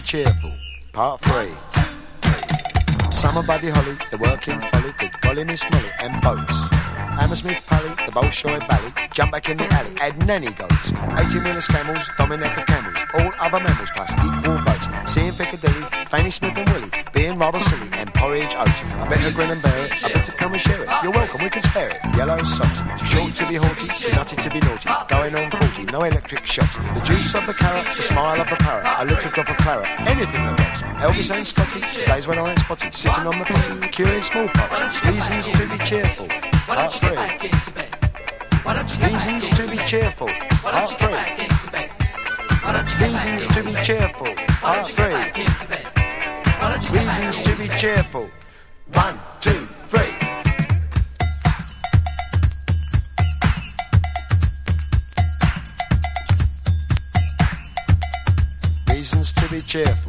cheerful. Part 3. Summer Buddy Holly, the working folly, good golly Miss Molly, and boats. Hammersmith Pally, the Bolshoi Bally, jump back in the alley, add nanny goats. 80-meter camels, Dominica camels, all other mammals plus equal votes. Seeing Piccadilly, Fanny Smith and Willie, being rather silly, and porridge oats. I better grin and bear it, I better come and share it. You're welcome, we can spare it. Yellow socks, too short to be haughty, too nutty to be naughty. Going on 40, no electric shocks. The juice of the carrot, the smile of the parrot, a little drop of claret, anything that rocks. Elvis and Scotty, days when I ain't spotty, sitting on the potty, curing smallpox. Reasons to be cheerful. Part 3. Reasons to be cheerful. Part 3. Reasons to be cheerful. Part 3. Reasons to be cheerful. 1, 2, 3. Reasons to be cheerful.